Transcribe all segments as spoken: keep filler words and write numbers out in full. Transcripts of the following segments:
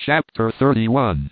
Chapter thirty-one.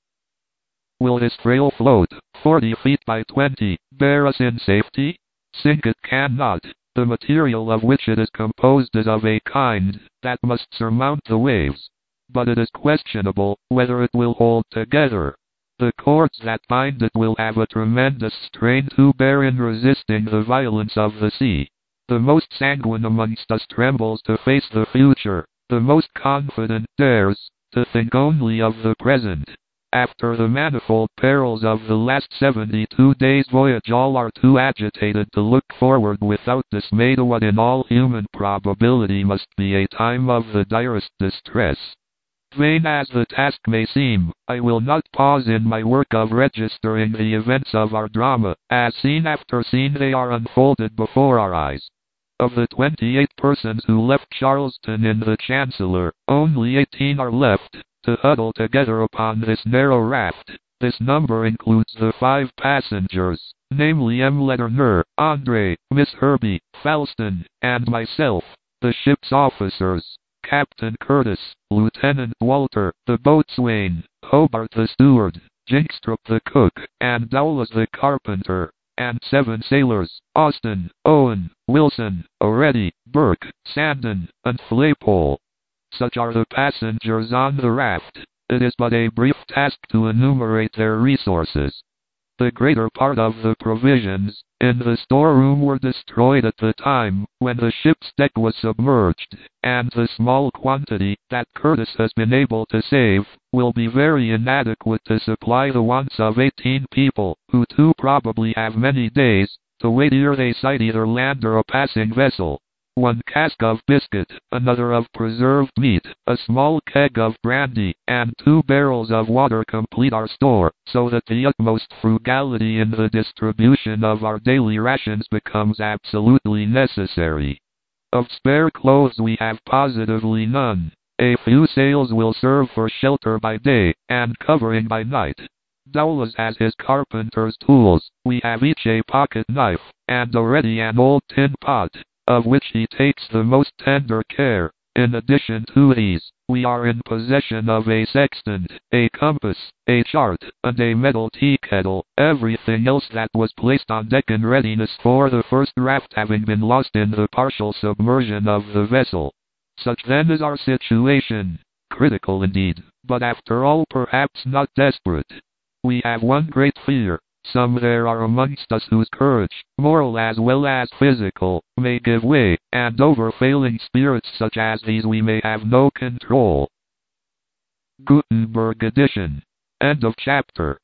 Will this frail float, forty feet by twenty, bear us in safety? Sink it cannot. The material of which it is composed is of a kind that must surmount the waves. But it is questionable whether it will hold together. The cords that bind it will have a tremendous strain to bear in resisting the violence of the sea. The most sanguine amongst us trembles to face the future. The most confident dares to think only of the present. After the manifold perils of the last seventy-two days' voyage, all are too agitated to look forward without dismay to what in all human probability must be a time of the direst distress. Vain as the task may seem, I will not pause in my work of registering the events of our drama, as scene after scene they are unfolded before our eyes. Of the twenty-eight persons who left Charleston in the Chancellor, only eighteen are left to huddle together upon this narrow raft. This number includes the five passengers, namely M. Letourneur, Andre, Miss Herbie, Falston, and myself. The ship's officers: Captain Curtis, Lieutenant Walter, the boatswain, Hobart the steward, Jinkstrup the cook, and Dowlas the carpenter, and seven sailors: Austin, Owen, Wilson, O'Ready, Burke, Sandon, and Flaypole. Such are the passengers on the raft. It is but a brief task to enumerate their resources. The greater part of the provisions in the storeroom were destroyed at the time when the ship's deck was submerged, and the small quantity that Curtis has been able to save will be very inadequate to supply the wants of eighteen people, who too probably have many days to wait ere they sight either land or a passing vessel. One cask of biscuit, another of preserved meat, a small keg of brandy, and two barrels of water complete our store, so that the utmost frugality in the distribution of our daily rations becomes absolutely necessary. Of spare clothes we have positively none. A few sails will serve for shelter by day, and covering by night. Dowlas has his carpenter's tools. We have each a pocket knife, and already an old tin pot, of which he takes the most tender care. In addition to these, we are in possession of a sextant, a compass, a chart, and a metal tea kettle, everything else that was placed on deck in readiness for the first raft having been lost in the partial submersion of the vessel. Such then is our situation. Critical indeed, but after all perhaps not desperate. We have one great fear. Some there are amongst us whose courage, moral as well as physical, may give way, and over failing spirits such as these we may have no control. Gutenberg edition. End of chapter.